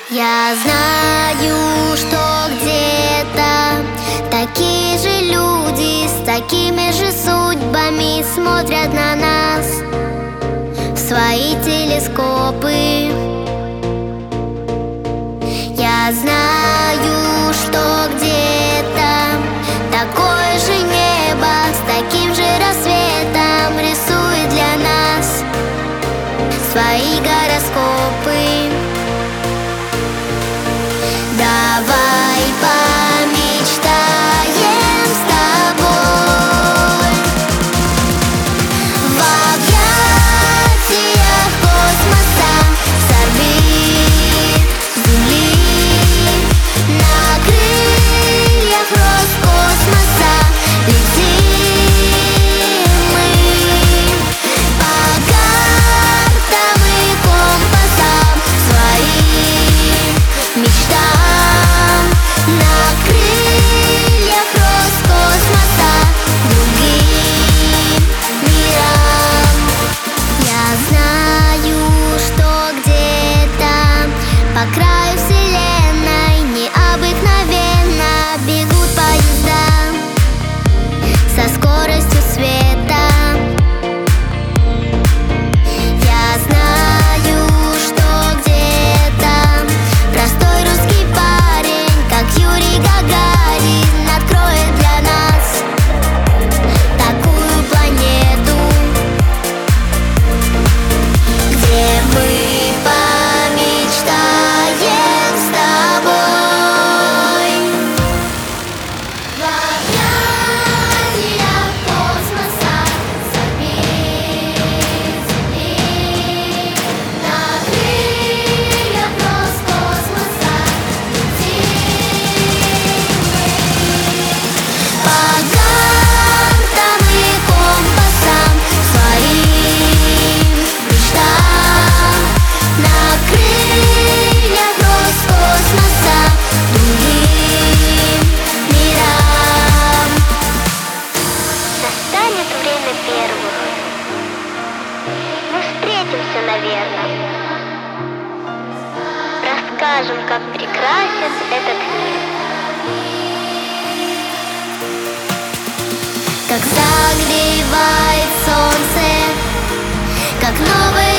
Я знаю, что где-то такие же люди с такими же судьбами смотрят на нас в свои телескопы. Я знаю, что где-то такое же небо с таким же рассветом рисует для нас свои гороскопы. Давай помечтаем с тобой в объятиях космоса, с орбит Земли, на крыльях Роскосмоса летим мы по картам и компасам своим мечтам. На крыльях Роскосмоса другим мирам. Я знаю, что где-то по краю вселенной необыкновенно бегут поезда со скоростью света. Я знаю, что где-то простой русский парень, как Юрий Гагарин, откроет для нас такую планету, где мы помечтаем с тобой в объятиях космоса, с орбит Земли, на крыльях Роскосмоса летим мы по картам и компасам своим мечтам. На крыльях Роскосмоса другим мирам. Настанет время первых. Мы встретимся, наверное. Расскажем, как прекрасен этот мир. Как согревает солнце, как новое